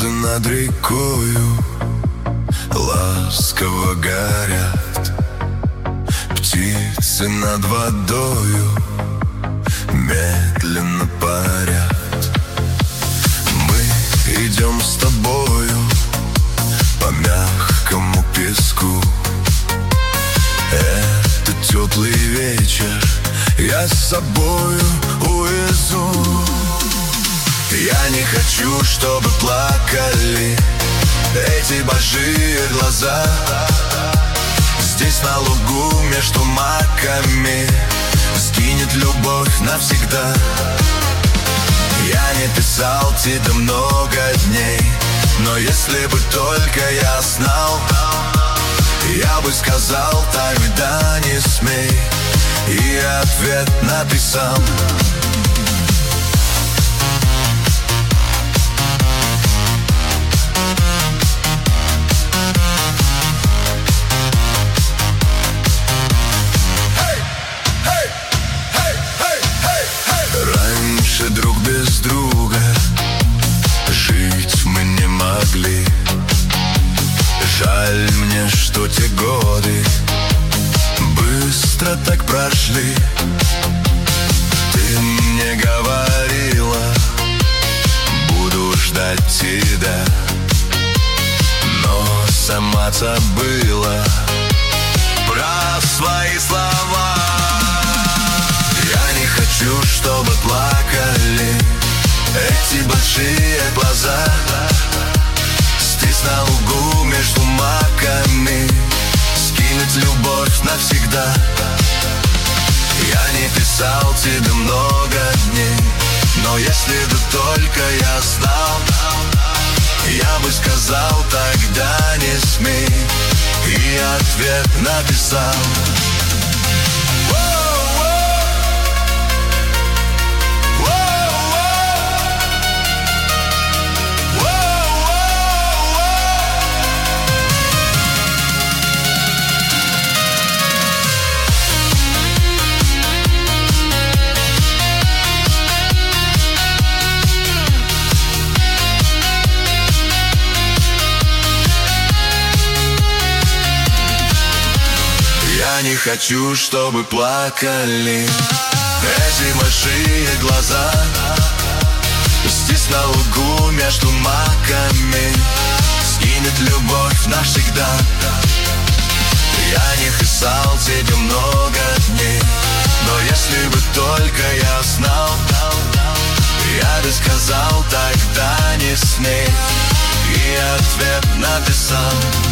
Звезды над рекою ласково горят, птицы над водою медленно парят. Мы идем с тобою по мягкому песку. Это теплый вечер, я с собою увезу. Я не хочу, чтобы плакали эти большие глаза. Здесь на лугу между маками сгинет любовь навсегда. Я не писал тебе много дней, но если бы только я знал, я бы сказал тогда не смей, и ответ написал. Раньше друг без друга жить мы не могли. Жаль мне, что те годы быстро так прошли. Ты мне говорила, буду ждать тебя, но сама забыла про свои слова. Я не хочу, чтобы плакали эти большие глаза. Здесь на лугу между маками сгинет любовь навсегда. Я не писал тебе много дней, но если бы только я знал, я бы сказал тогда не смей, и ответ написал. Я не хочу, чтобы плакали эти большие глаза. Здесь на лугу между маками сгинет любовь навсегда. Я не писал тебе много дней, но если бы только я знал, я бы сказал тогда не смей, и ответ написал.